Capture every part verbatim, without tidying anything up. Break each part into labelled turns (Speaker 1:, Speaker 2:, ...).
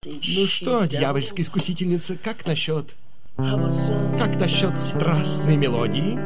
Speaker 1: Ну что, дьявольская искусительница, как насчет... Как насчет страстной мелодии?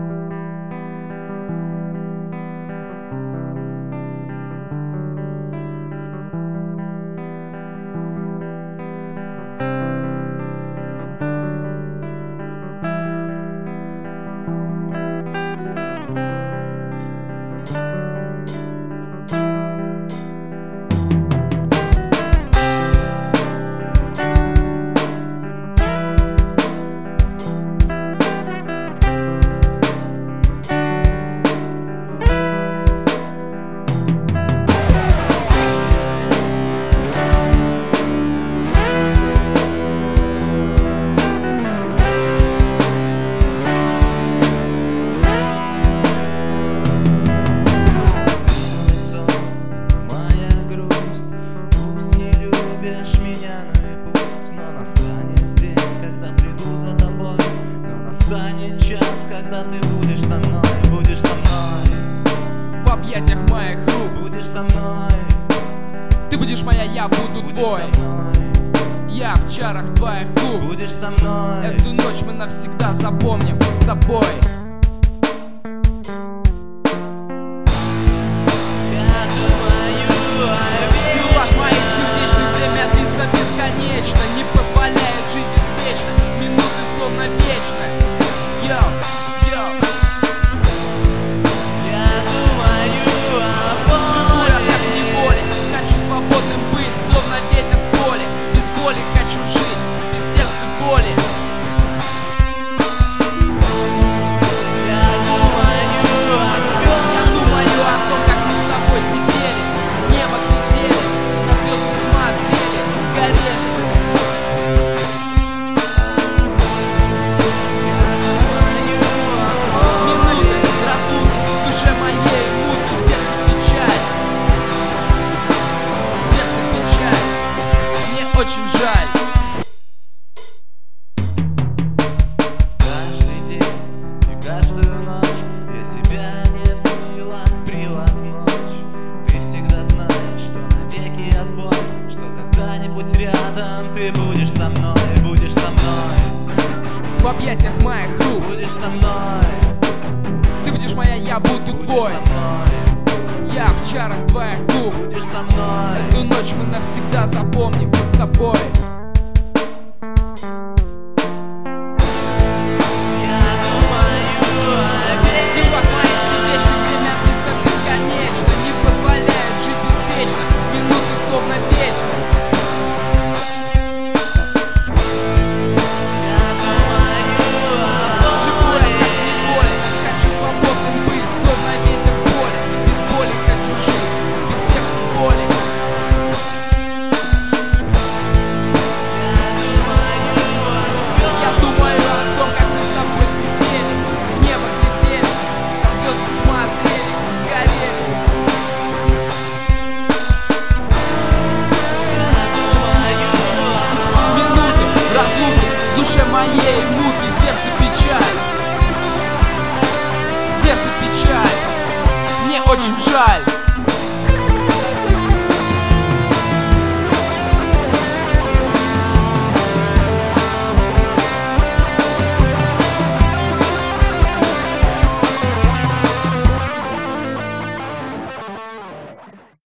Speaker 2: Настанет час, когда ты будешь со мной, будешь со мной.
Speaker 3: В объятиях моих рук
Speaker 2: будешь со мной.
Speaker 3: Ты будешь моя, я буду
Speaker 2: будешь
Speaker 3: твой. Я в чарах твоих губ.
Speaker 2: Будешь со мной.
Speaker 3: Эту ночь мы навсегда запомним с тобой. Бесконечно, не позволяет жить беспечно. Минуты словно вечные. Йоу, йоу.
Speaker 2: Я думаю о боли.
Speaker 3: Живу я так в неволе. Хочу свободным быть, словно ветер в поле. Без боли хочу жить, без сердца боли.
Speaker 2: Я думаю о звездах.
Speaker 3: Я думаю о том, как мы с тобой сидели, небо глядели, на звезды смотрели, сгорели. Очень жаль.
Speaker 2: Каждый день и каждую ночь я себя не в силах превозмочь. Ты всегда знаешь, что навеки отбой, что когда-нибудь рядом ты будешь со мной, будешь со мной.
Speaker 3: В объятиях моих рук
Speaker 2: будешь со мной.
Speaker 3: Ты будешь моя, я буду
Speaker 2: будешь
Speaker 3: твой.
Speaker 2: Со мной.
Speaker 3: Я в чарах твоих губ.
Speaker 2: Будешь со мной.
Speaker 3: Эту ночь мы навсегда запомним с тобой.